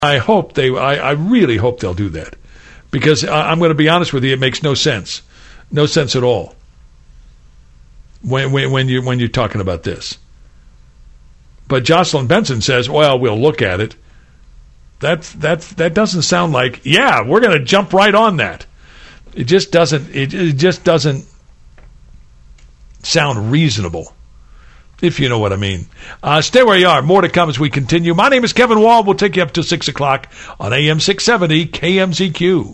I really hope they'll do that, because I'm going to be honest with you, it makes no sense at all when you're talking about this. But Jocelyn Benson says, "Well, we'll look at it." That doesn't sound like, yeah, we're going to jump right on that. It just doesn't. It just doesn't sound reasonable, if you know what I mean. Stay where you are. More to come as we continue. My name is Kevin Wall. We'll take you up to 6 o'clock on AM 670 KMZQ.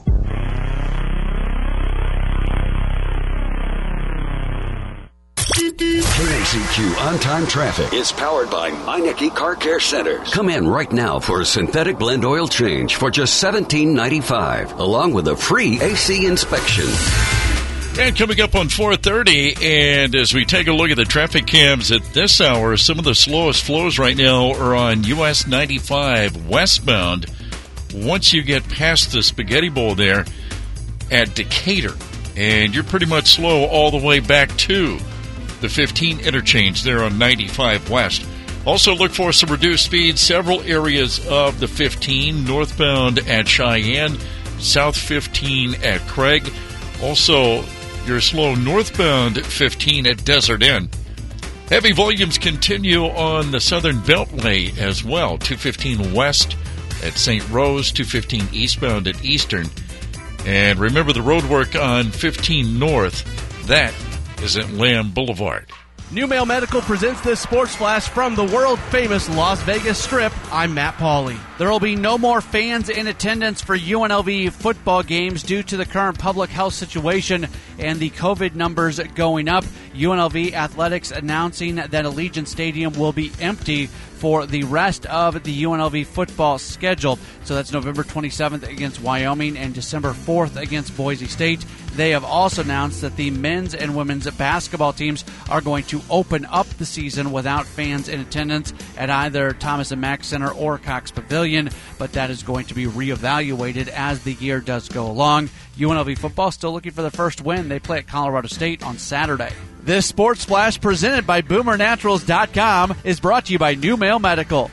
KMZQ On-Time Traffic is powered by Meineke Car Care Centers. Come in right now for a synthetic blend oil change for just $17.95, along with a free AC inspection. And coming up on 4:30, and as we take a look at the traffic cams at this hour, some of the slowest flows right now are on US 95 westbound. Once you get past the Spaghetti Bowl there at Decatur, and you're pretty much slow all the way back to the 15 interchange there on 95 west. Also look for some reduced speeds, several areas of the 15, northbound at Cheyenne, south 15 at Craig. Also, you're slow northbound 15 at Desert Inn. Heavy volumes continue on the Southern Beltway as well, 215 west at St. Rose, 215 eastbound at Eastern. And remember the road work on 15 north, that is at Lamb Boulevard. New Mail Medical presents this sports flash from the world-famous Las Vegas Strip. I'm Matt Pauley. There will be no more fans in attendance for UNLV football games due to the current public health situation and the COVID numbers going up. UNLV Athletics announcing that Allegiant Stadium will be empty for the rest of the UNLV football schedule. So that's November 27th against Wyoming and December 4th against Boise State. They have also announced that the men's and women's basketball teams are going to open up the season without fans in attendance at either Thomas & Mack Center or Cox Pavilion, but that is going to be reevaluated as the year does go along. UNLV football still looking for the first win. They play at Colorado State on Saturday. This Sports Flash presented by BoomerNaturals.com is brought to you by New Mail Medical,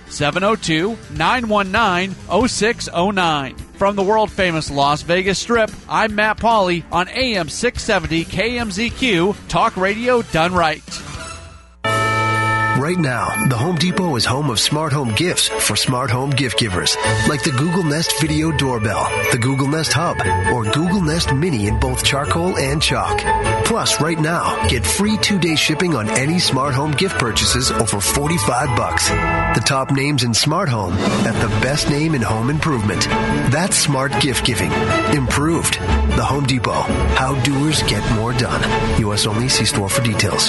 702-919-0609. From the world-famous Las Vegas Strip, I'm Matt Pauley on AM 670 KMZQ, Talk Radio done right. Right now, the Home Depot is home of smart home gifts for smart home gift givers, like the Google Nest Video Doorbell, the Google Nest Hub, or Google Nest Mini in both charcoal and chalk. Plus, right now, get free 2-day shipping on any smart home gift purchases over $45. The top names in smart home at the best name in home improvement. That's smart gift giving. Improved. The Home Depot. How doers get more done. U.S. only. See store for details.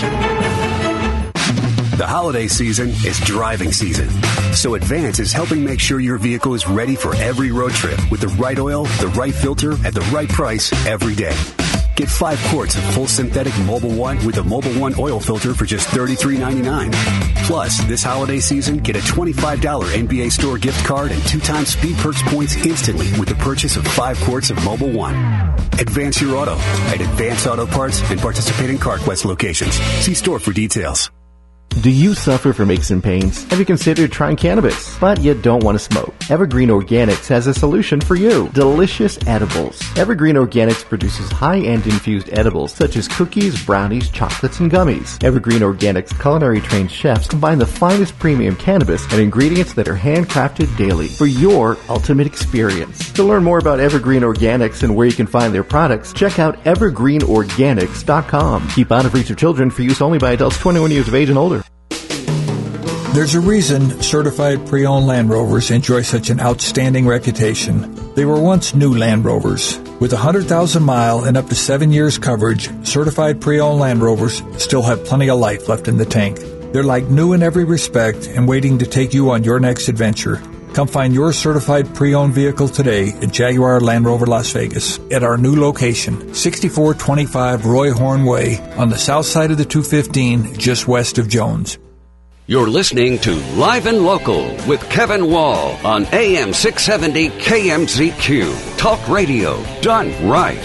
The holiday season is driving season, so Advance is helping make sure your vehicle is ready for every road trip with the right oil, the right filter, at the right price every day. Get 5 quarts of full synthetic Mobil 1 with a Mobil 1 oil filter for just $33.99. Plus, this holiday season, get a $25 NBA Store gift card and 2x Speed Perks points instantly with the purchase of 5 quarts of Mobil 1. Advance your auto at Advance Auto Parts and participating CarQuest locations. See store for details. Do you suffer from aches and pains? Have you considered trying cannabis, but you don't want to smoke? Evergreen Organics has a solution for you. Delicious edibles. Evergreen Organics produces high-end infused edibles such as cookies, brownies, chocolates, and gummies. Evergreen Organics culinary-trained chefs combine the finest premium cannabis and ingredients that are handcrafted daily for your ultimate experience. To learn more about Evergreen Organics and where you can find their products, check out evergreenorganics.com. Keep out of reach of children, for use only by adults 21 years of age and older. There's a reason certified pre-owned Land Rovers enjoy such an outstanding reputation. They were once new Land Rovers. With 100,000-mile and up to 7 years coverage, certified pre-owned Land Rovers still have plenty of life left in the tank. They're like new in every respect and waiting to take you on your next adventure. Come find your certified pre-owned vehicle today at Jaguar Land Rover Las Vegas at our new location, 6425 Roy Horn Way on the south side of the 215, just west of Jones. You're listening to Live and Local with Kevin Wall on AM 670 KMZQ. Talk radio done right.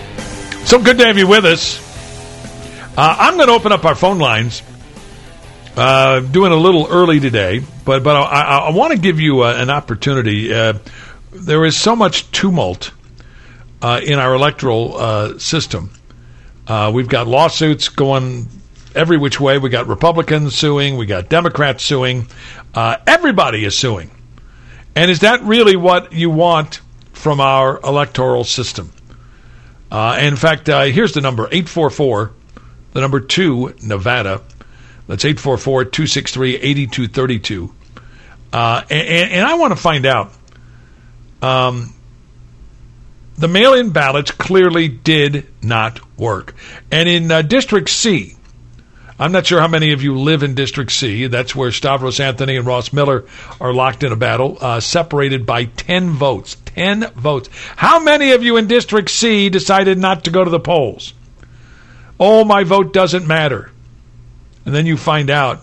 So good to have you with us. I'm going to open up our phone lines Doing a little early today, but I want to give you an opportunity. There is so much tumult in our electoral system. We've got lawsuits going every which way. We got Republicans suing. We got Democrats suing. Everybody is suing. And is that really what you want from our electoral system? In fact, here's the number, 844, the number 2, Nevada. That's 844-263-8232. And I want to find out, the mail-in ballots clearly did not work. And in District C, I'm not sure how many of you live in District C. That's where Stavros Anthony and Ross Miller are locked in a battle, separated by 10 votes. 10 votes. How many of you in District C decided not to go to the polls? Oh, my vote doesn't matter. And then you find out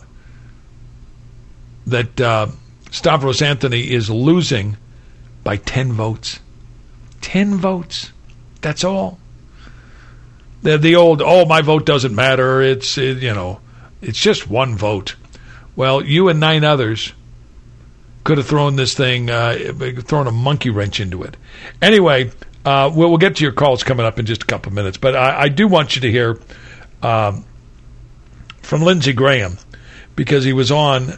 that Stavros Anthony is losing by 10 votes. 10 votes. That's all. The old, oh, my vote doesn't matter. It's just one vote. Well, you and 9 others could have thrown this thing, thrown a monkey wrench into it. Anyway, we'll get to your calls coming up in just a couple of minutes. But I do want you to hear from Lindsey Graham, because he was on.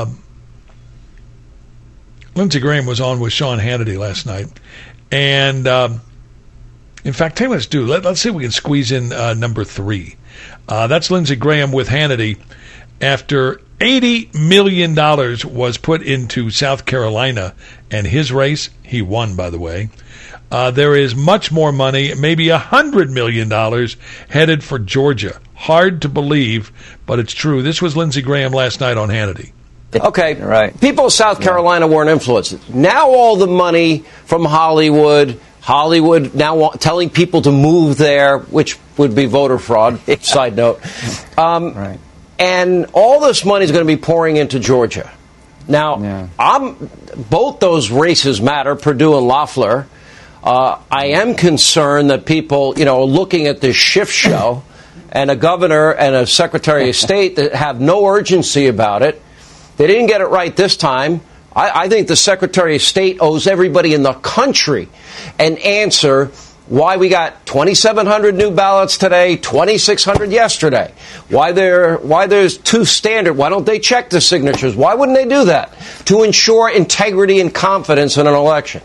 Lindsey Graham was on with Sean Hannity last night, and in fact, tell you what, let's do. Let's see if we can squeeze in number 3. That's Lindsey Graham with Hannity after $80 million was put into South Carolina and his race. He won, by the way. There is much more money, maybe $100 million, headed for Georgia. Hard to believe, but it's true. This was Lindsey Graham last night on Hannity. Okay, right. People of South Carolina weren't influenced. Now all the money from Hollywood now telling people to move there, which would be voter fraud, side note. Right. And all this money is going to be pouring into Georgia. Now, both those races matter, Perdue and Loeffler. I am concerned that people, are looking at this shift show and a governor and a secretary of state that have no urgency about it. They didn't get it right this time. I think the secretary of state owes everybody in the country an answer why we got 2,700 new ballots today, 2,600 yesterday. Why there's 2 standard. Why don't they check the signatures? Why wouldn't they do that? To ensure integrity and confidence in an election.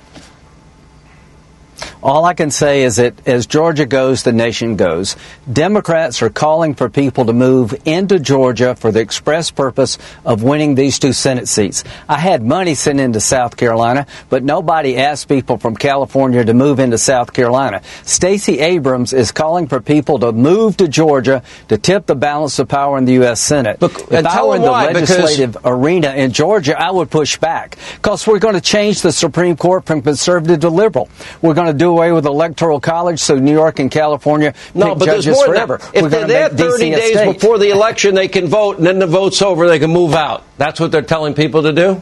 All I can say is that as Georgia goes, the nation goes. Democrats are calling for people to move into Georgia for the express purpose of winning these 2 Senate seats. I had money sent into South Carolina, but nobody asked people from California to move into South Carolina. Stacey Abrams is calling for people to move to Georgia to tip the balance of power in the U.S. Senate. If I were in the legislative arena in Georgia, I would push back, because we're going to change the Supreme Court from conservative to liberal. We're going to do away with the Electoral College, so New York and California pick judges forever. If they're there 30 days before the election, they can vote, and then the vote's over, they can move out. That's what they're telling people to do?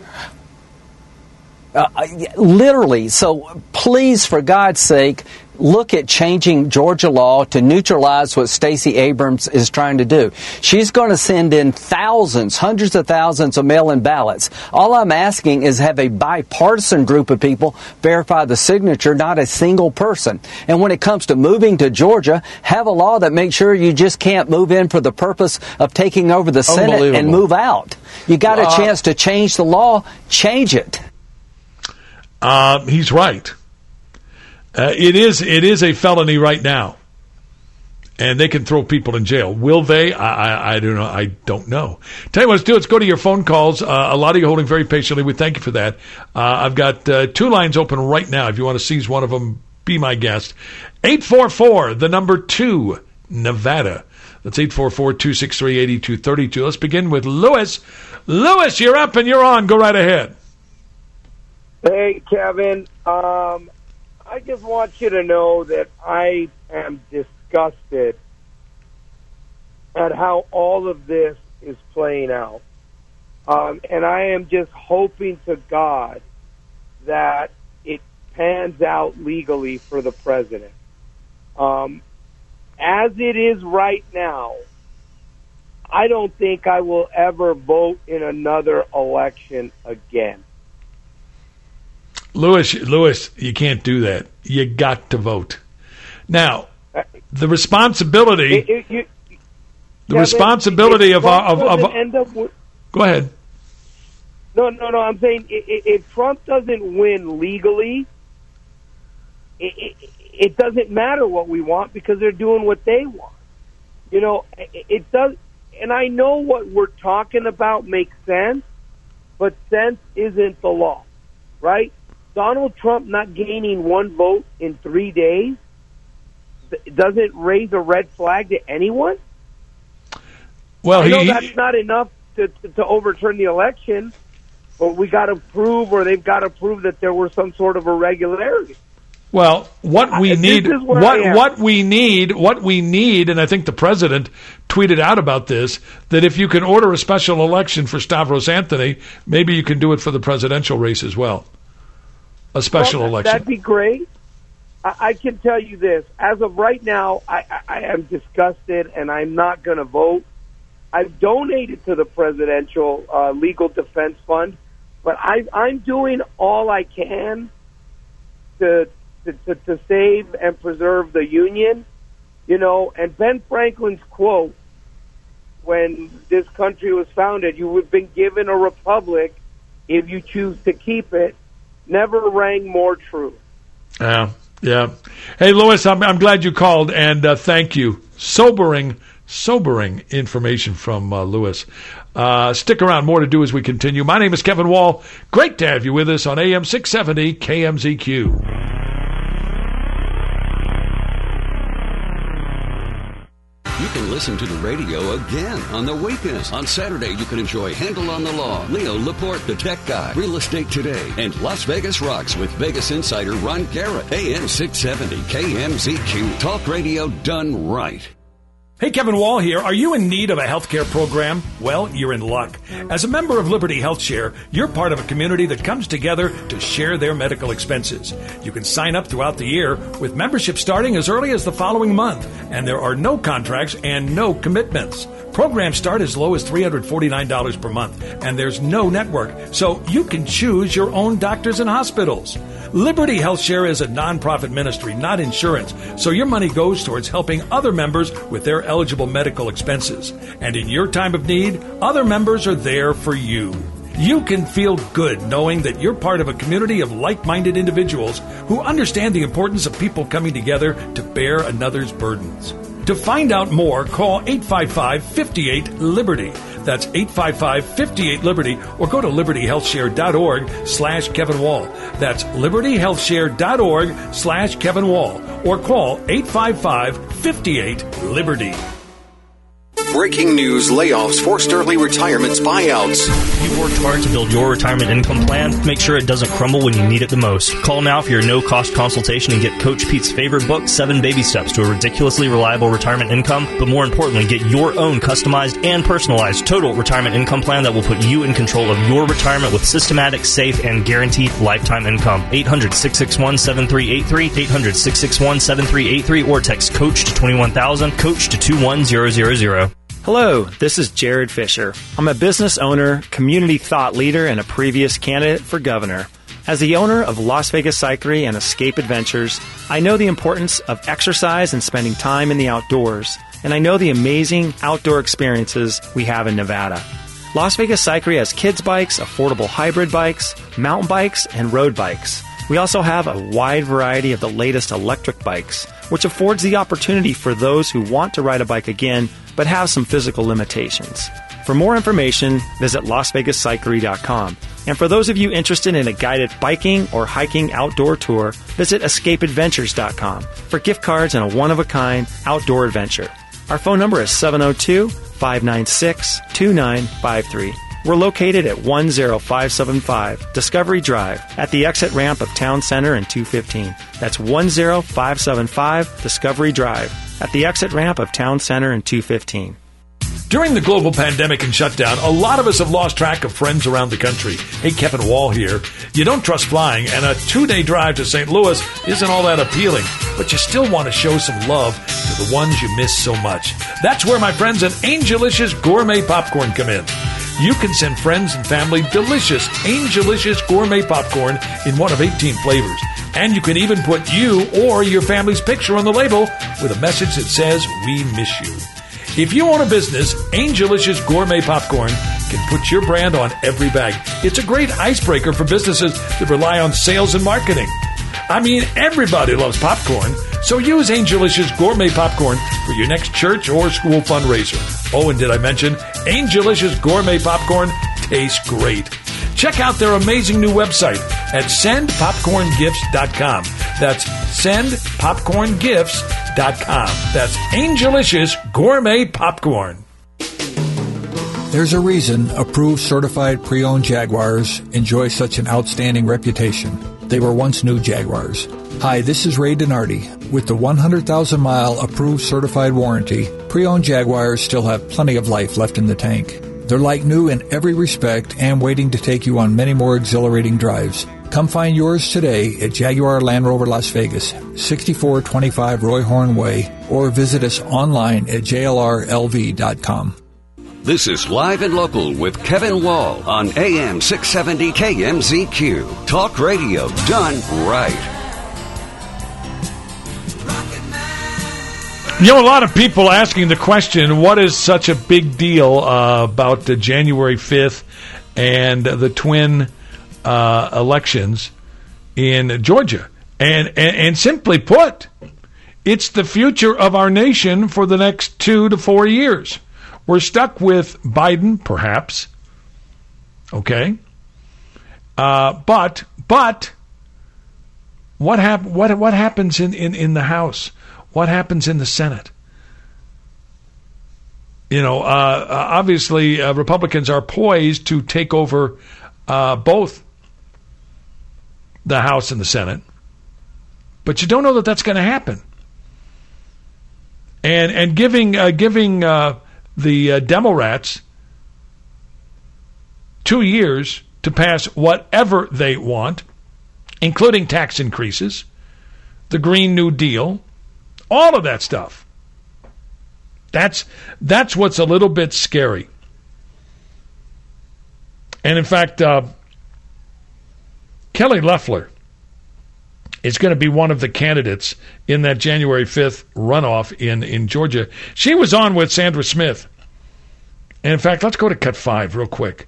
Literally. So please, for God's sake, look at changing Georgia law to neutralize what Stacey Abrams is trying to do. She's going to send in thousands, hundreds of thousands of mail-in ballots. All I'm asking is have a bipartisan group of people verify the signature, not a single person. And when it comes to moving to Georgia, have a law that makes sure you just can't move in for the purpose of taking over the Senate and move out. You got a chance to change the law, change it. He's right. It is a felony right now, and they can throw people in jail. Will they? I don't know. I don't know. Tell you what, let's do. Let's go to your phone calls. A lot of you holding very patiently. We thank you for that. I've got 2 lines open right now. If you want to seize one of them, be my guest. 844, the number 2, Nevada. That's 844-263-8232. Let's begin with Lewis. Lewis, you're up and you're on. Go right ahead. Hey, Kevin. I just want you to know that I am disgusted at how all of this is playing out. And I am just hoping to God that it pans out legally for the president. As it is right now, I don't think I will ever vote in another election again. Lewis, you can't do that. You got to vote. Now, the responsibility, go ahead. No. I'm saying if Trump doesn't win legally, it doesn't matter what we want because they're doing what they want. It does, and I know what we're talking about makes sense, but sense isn't the law, right? Donald Trump not gaining one vote in 3 days doesn't raise a red flag to anyone. Well, I know that's not enough to overturn the election, but we got to prove, or they've got to prove that there were some sort of irregularity. Well, what we need, and I think the president tweeted out about this, that if you can order a special election for Stavros Anthony, maybe you can do it for the presidential race as well. A special election. That'd be great. I can tell you this. As of right now, I am disgusted, and I'm not going to vote. I've donated to the Presidential Legal Defense Fund, but I'm doing all I can to save and preserve the Union. And Ben Franklin's quote, when this country was founded, you have been given a republic if you choose to keep it, never rang more true. Yeah. Hey, Lewis, I'm glad you called, and thank you. Sobering information from Lewis. Stick around. More to do as we continue. My name is Kevin Wall. Great to have you with us on AM 670 KMZQ. You can listen to the radio again on the weekends. On Saturday, you can enjoy Handle on the Law, Leo Laporte, the Tech Guy, Real Estate Today, and Las Vegas Rocks with Vegas insider Ron Garrett. AM 670 KMZQ. Talk radio done right. Hey, Kevin Wall here. Are you in need of a healthcare program? Well, you're in luck. As a member of Liberty HealthShare, you're part of a community that comes together to share their medical expenses. You can sign up throughout the year with membership starting as early as the following month, and there are no contracts and no commitments. Programs start as low as $349 per month, and there's no network, so you can choose your own doctors and hospitals. Liberty HealthShare is a nonprofit ministry, not insurance, so your money goes towards helping other members with their eligible medical expenses. And in your time of need, other members are there for you. You can feel good knowing that you're part of a community of like-minded individuals who understand the importance of people coming together to bear another's burdens. To find out more, call 855-58-LIBERTY. That's 855-58-LIBERTY, or go to libertyhealthshare.org/Kevin Wall. That's libertyhealthshare.org/Kevin Wall, or call 855-58-LIBERTY. Breaking news, layoffs, forced early retirements, buyouts. You've worked hard to build your retirement income plan. Make sure it doesn't crumble when you need it the most. Call now for your no-cost consultation and get Coach Pete's favorite book, 7 Baby Steps to a Ridiculously Reliable Retirement Income. But more importantly, get your own customized and personalized total retirement income plan that will put you in control of your retirement with systematic, safe, and guaranteed lifetime income. 800-661-7383, 800-661-7383, or text COACH to 21000, COACH to 21000. Hello, this is Jared Fisher. I'm a business owner, community thought leader, and a previous candidate for governor. As the owner of Las Vegas Cyclery and Escape Adventures, I know the importance of exercise and spending time in the outdoors, and I know the amazing outdoor experiences we have in Nevada. Las Vegas Cyclery has kids bikes, affordable hybrid bikes, mountain bikes, and road bikes. We also have a wide variety of the latest electric bikes, which affords the opportunity for those who want to ride a bike again but have some physical limitations. For more information, visit LasVegasCyclery.com. And for those of you interested in a guided biking or hiking outdoor tour, visit EscapeAdventures.com for gift cards and a one-of-a-kind outdoor adventure. Our phone number is 702-596-2953. We're located at 10575 Discovery Drive at the exit ramp of Town Center and 215. That's 10575 Discovery Drive at the exit ramp of Town Center and 215. During the global pandemic and shutdown, a lot of us have lost track of friends around the country. Hey, Kevin Wall here. You don't trust flying, and a 2-day drive to St. Louis isn't all that appealing, but you still want to show some love to the ones you miss so much. That's where my friends at Angelicious Gourmet Popcorn come in. You can send friends and family delicious Angelicious Gourmet Popcorn in one of 18 flavors. And you can even put you or your family's picture on the label with a message that says, "We miss you." If you own a business, Angelicious Gourmet Popcorn can put your brand on every bag. It's a great icebreaker for businesses that rely on sales and marketing. I mean, everybody loves popcorn, so use Angelicious Gourmet Popcorn for your next church or school fundraiser. Oh, and did I mention, Angelicious Gourmet Popcorn tastes great. Check out their amazing new website at sendpopcorngifts.com. That's sendpopcorngifts.com. That's Angelicious Gourmet Popcorn. There's a reason approved certified pre-owned Jaguars enjoy such an outstanding reputation. They were once new Jaguars. Hi, this is Ray Donardi. With the 100,000-mile approved certified warranty, pre-owned Jaguars still have plenty of life left in the tank. They're like new in every respect and waiting to take you on many more exhilarating drives. Come find yours today at Jaguar Land Rover Las Vegas, 6425 Roy Horn Way, or visit us online at jlrlv.com. This is Live and Local with Kevin Wall on AM 670 KMZQ. Talk radio done right. You know, a lot of people asking the question, what is such a big deal about January 5th and the twin elections in Georgia? And simply put, it's the future of our nation for the next 2 to 4 years. We're stuck with Biden, perhaps. Okay? But what happens in the House? What happens in the Senate? You know, obviously, Republicans are poised to take over both the House and the Senate, but you don't know that that's going to happen. And giving the Democrats 2 years to pass whatever they want, including tax increases, the Green New Deal, all of that stuff. That's what's a little bit scary. And in fact, Kelly Loeffler is going to be one of the candidates in that January 5th runoff in Georgia. She was on with Sandra Smith. And in fact, let's go to cut 5 real quick.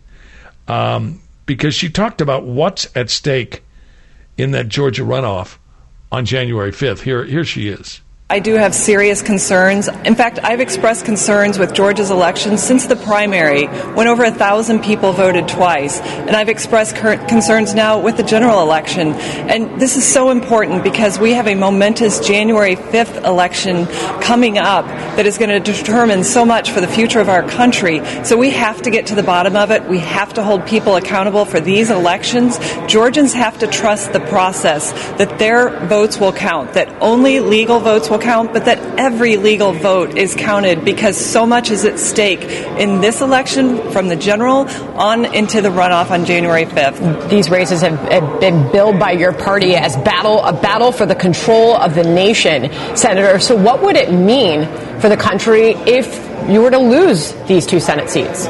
Because she talked about what's at stake in that Georgia runoff on January 5th. Here she is. I do have serious concerns. In fact, I've expressed concerns with Georgia's election since the primary, when over 1,000 people voted twice. And I've expressed concerns now with the general election. And this is so important because we have a momentous January 5th election coming up that is going to determine so much for the future of our country. So we have to get to the bottom of it. We have to hold people accountable for these elections. Georgians have to trust the process, that their votes will count, that only legal votes will count, but that every legal vote is counted because so much is at stake in this election from the general on into the runoff on January 5th. These races have been billed by your party as a battle for the control of the nation, Senator. So what would it mean for the country if you were to lose these 2 Senate seats?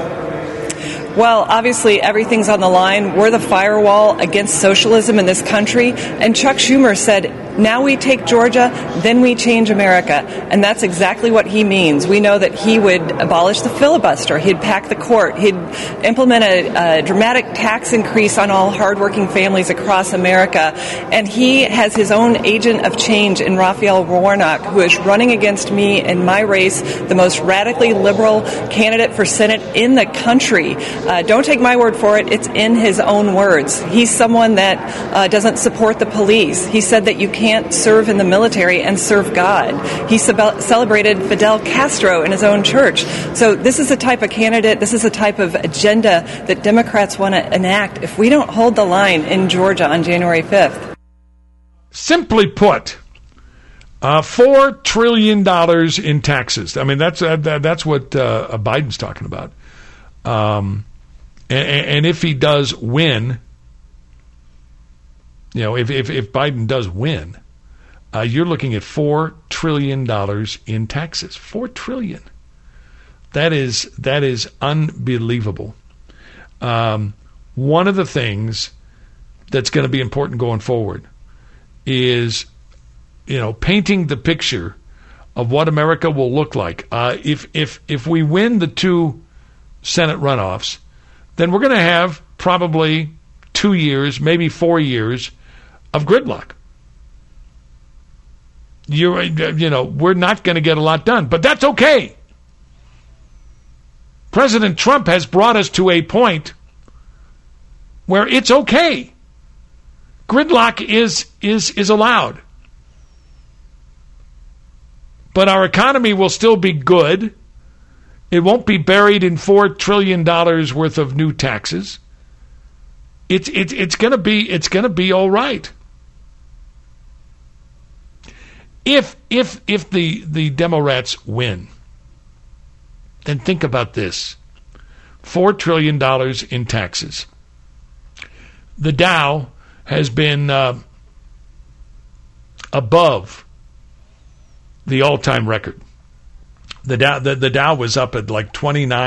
Well, obviously, everything's on the line. We're the firewall against socialism in this country. And Chuck Schumer said, now we take Georgia, then we change America. And that's exactly what he means. We know that he would abolish the filibuster. He'd pack the court. He'd implement a dramatic tax increase on all hardworking families across America. And he has his own agent of change in Raphael Warnock, who is running against me in my race, the most radically liberal candidate for Senate in the country. Don't take my word for it. It's in his own words. He's someone that doesn't support the police. He said that you can't serve in the military and serve God. He celebrated Fidel Castro in his own church. So this is the type of candidate, this is the type of agenda that Democrats want to enact if we don't hold the line in Georgia on January 5th. Simply put, $4 trillion in taxes. I mean, that's what Biden's talking about. And if he does win, if Biden does win, you're looking at $4 trillion in taxes. $4 trillion. That is unbelievable. One of the things that's going to be important going forward is, painting the picture of what America will look like. If we win the 2 Senate runoffs, then we're going to have probably 2 years, maybe 4 years of gridlock. We're not going to get a lot done, but that's okay. President Trump has brought us to a point where it's okay. Gridlock is allowed. But our economy will still be good. It won't be buried in $4 trillion worth of new taxes. It's going to be all right. If the Democrats win, then think about this: $4 trillion in taxes. The Dow has been above the all-time record. The Dow was up at like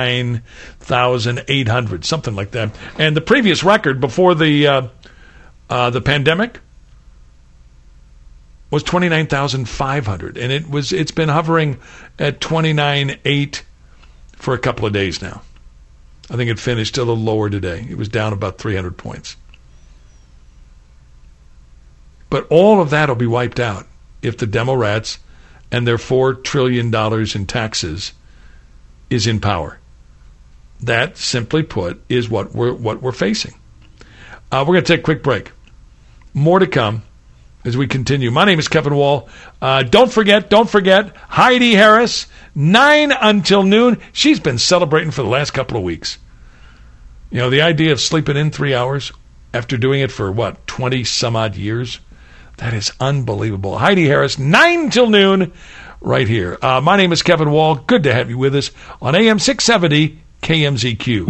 29,800, something like that. And the previous record before the pandemic was 29,500, and it's been hovering at 29,800 for a couple of days now. I think it finished a little lower today. It was down about 300 points. But all of that will be wiped out if the Democrats and their $4 trillion in taxes is in power. That, simply put, is what we're facing. We're going to take a quick break. More to come as we continue. My name is Kevin Wall. Don't forget, Heidi Harris, 9 until noon. She's been celebrating for the last couple of weeks. The idea of sleeping in 3 hours after doing it for, 20 some odd years? That is unbelievable. Heidi Harris, 9 till noon, right here. My name is Kevin Wall. Good to have you with us on AM 670 KMZQ.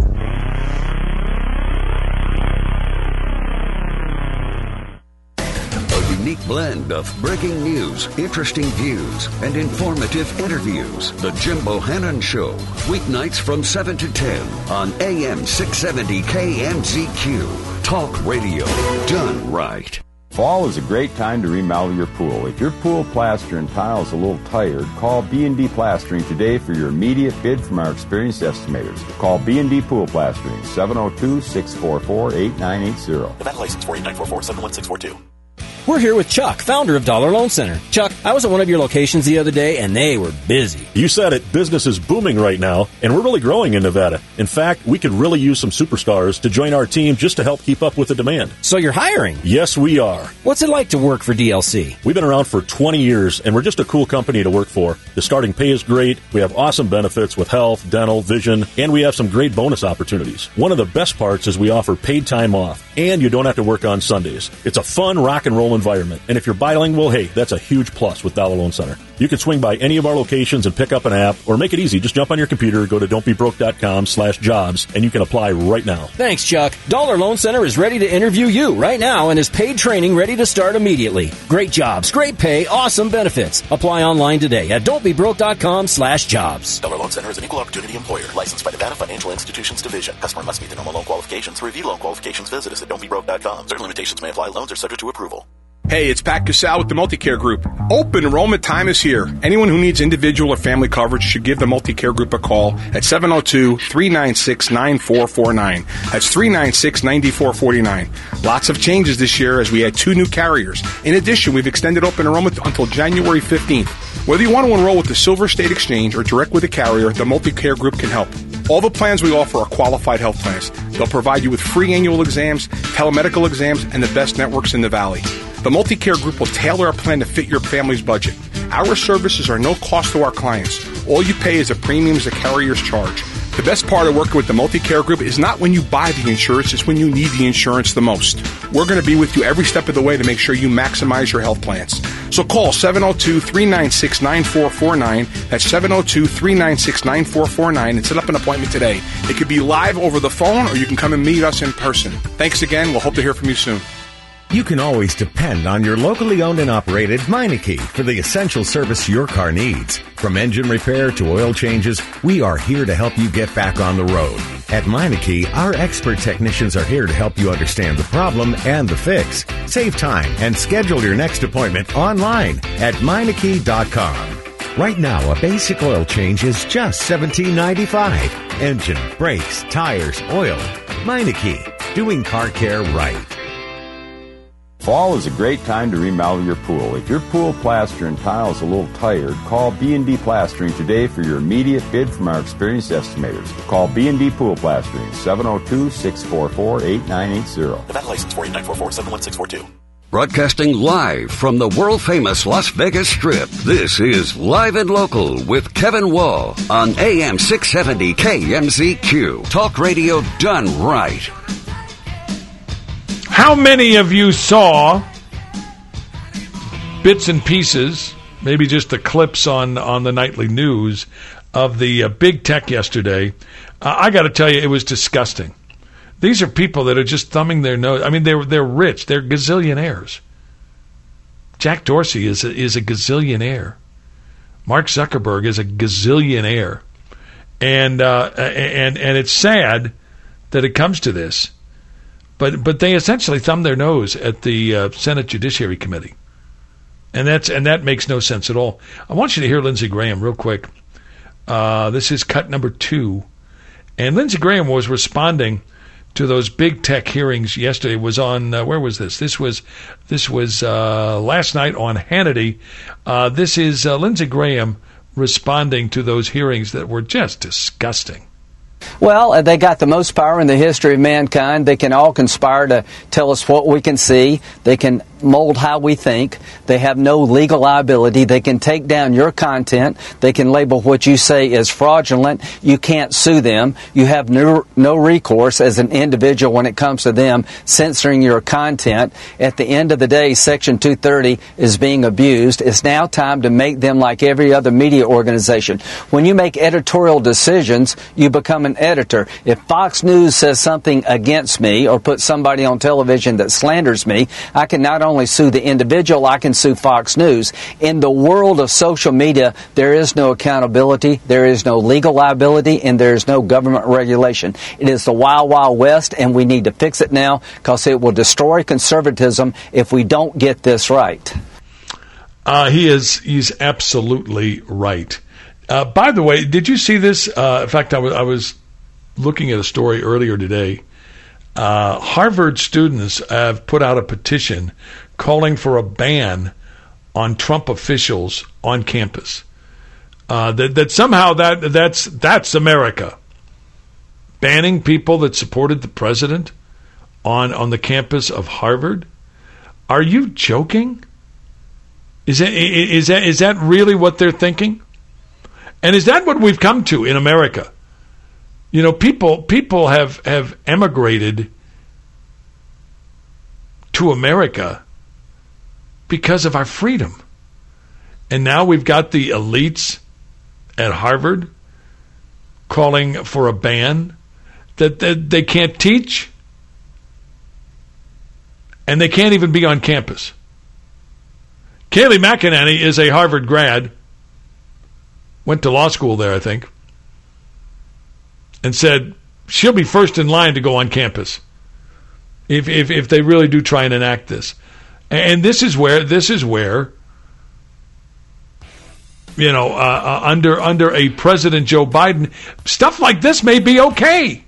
A unique blend of breaking news, interesting views, and informative interviews. The Jim Bohannon Show. Weeknights from 7 to 10 on AM 670 KMZQ. Talk radio done right. Fall is a great time to remodel your pool. If your pool plaster and tile is a little tired, call B&D Plastering today for your immediate bid from our experienced estimators. Call B&D Pool Plastering, 702-644-8980. Event license 48944-71642. We're here with Chuck, founder of Dollar Loan Center. Chuck, I was at one of your locations the other day, and they were busy. You said it. Business is booming right now, and we're really growing in Nevada. In fact, we could really use some superstars to join our team just to help keep up with the demand. So you're hiring? Yes, we are. What's it like to work for DLC? We've been around for 20 years, and we're just a cool company to work for. The starting pay is great. We have awesome benefits with health, dental, vision, and we have some great bonus opportunities. One of the best parts is we offer paid time off, and you don't have to work on Sundays. It's a fun rock and roll environment. And if you're bilingual, hey, that's a huge plus with Dollar Loan Center. You can swing by any of our locations and pick up an app, or make it easy. Just jump on your computer, go to don'tbebroke.com/jobs, and you can apply right now. Thanks, Chuck. Dollar Loan Center is ready to interview you right now and is paid training ready to start immediately. Great jobs, great pay, awesome benefits. Apply online today at don'tbebroke.com/jobs. Dollar Loan Center is an equal opportunity employer. Licensed by Nevada Financial Institutions Division. Customer must meet the normal loan qualifications. For review loan qualifications, visit us at don'tbebroke.com. Certain limitations may apply. Loans are subject to approval. Hey, it's Pat Casal with the Multicare Group. Open enrollment time is here. Anyone who needs individual or family coverage should give the Multicare Group a call at 702-396-9449. That's 396-9449. Lots of changes this year as we add 2 new carriers. In addition, we've extended open enrollment until January 15th. Whether you want to enroll with the Silver State Exchange or direct with a carrier, the Multicare Group can help. All the plans we offer are qualified health plans. They'll provide you with free annual exams, telemedical exams, and the best networks in the Valley. The Multicare Group will tailor a plan to fit your family's budget. Our services are no cost to our clients. All you pay is the premiums the carriers charge. The best part of working with the Multi-Care Group is not when you buy the insurance, it's when you need the insurance the most. We're going to be with you every step of the way to make sure you maximize your health plans. So call 702-396-9449. That's 702-396-9449 and set up an appointment today. It could be live over the phone or you can come and meet us in person. Thanks again. We'll hope to hear from you soon. You can always depend on your locally owned and operated Meineke for the essential service your car needs. From engine repair to oil changes, we are here to help you get back on the road. At Meineke, our expert technicians are here to help you understand the problem and the fix. Save time and schedule your next appointment online at Meineke.com. Right now, a basic oil change is just $17.95. Engine, brakes, tires, oil. Meineke, doing car care right. Fall is a great time to remodel your pool. If your pool plaster and tile is a little tired, call B&D Plastering today for your immediate bid from our experienced estimators. Call B&D Pool Plastering, 702-644-8980. Event license 48944-71642. Broadcasting live from the world-famous Las Vegas Strip, this is Live and Local with Kevin Wall on AM 670 KMZQ. Talk radio done right. How many of you saw bits and pieces, maybe just the clips on the nightly news of the big tech yesterday? I got to tell you, it was disgusting. These are people that are just thumbing their nose. I mean, they're rich. They're gazillionaires. Jack Dorsey is a gazillionaire. Mark Zuckerberg is a gazillionaire. And it's sad that it comes to this. But they essentially thumb their nose at the Senate Judiciary Committee, and that makes no sense at all. I want you to hear Lindsey Graham real quick. This is cut number 2, and Lindsey Graham was responding to those big tech hearings yesterday. Was on where was this? This was last night on Hannity. This is Lindsey Graham responding to those hearings that were just disgusting. Well, they got the most power in the history of mankind. They can all conspire to tell us what we can see. They can mold how we think. They have no legal liability. They can take down your content. They can label what you say as fraudulent. You can't sue them. You have no recourse as an individual when it comes to them censoring your content. At the end of the day, Section 230 is being abused. It's now time to make them like every other media organization. When you make editorial decisions, you become an editor. If Fox News says something against me or puts somebody on television that slanders me, I can not only sue the individual, I can sue Fox News. In the world of social media, there is no accountability, there is no legal liability, and there is no government regulation. It is the wild, wild west, and we need to fix it now because it will destroy conservatism if we don't get this right. He's absolutely right. By the way, did you see this? In fact, I was looking at a story earlier today. Harvard students have put out a petition calling for a ban on Trump officials on campus. That somehow that's America. Banning people that supported the president on the campus of Harvard. Are you joking? Is that really what they're thinking? And is that what we've come to in America? You know, people have emigrated to America because of our freedom. And now we've got the elites at Harvard calling for a ban that they can't teach and they can't even be on campus. Kayleigh McEnany is a Harvard grad. Went to law school there, I think, and said she'll be first in line to go on campus if they really do try and enact this. And this is where you know, under a President Joe Biden, stuff like this may be okay.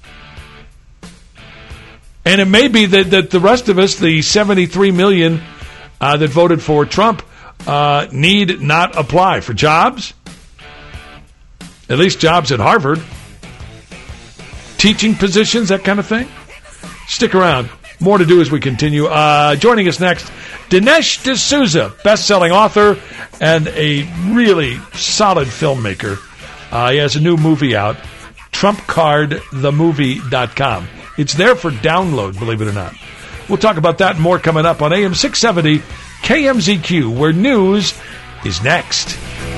And it may be that the rest of us, the 73 million that voted for Trump, need not apply for jobs. At least jobs at Harvard. Teaching positions, that kind of thing. Stick around. More to do as we continue. Joining us next, Dinesh D'Souza, best-selling author and a really solid filmmaker. He has a new movie out, TrumpCardTheMovie.com. It's there for download, believe it or not. We'll talk about that and more coming up on AM 670 KMZQ, where news is next.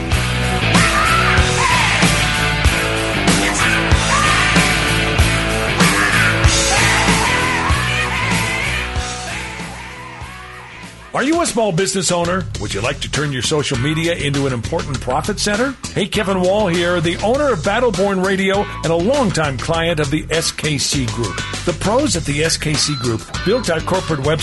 Are you a small business owner? Would you like to turn your social media into an important profit center? Hey, Kevin Wall here, the owner of Battleborn Radio and a longtime client of the SKC Group. The pros at the SKC Group built our corporate website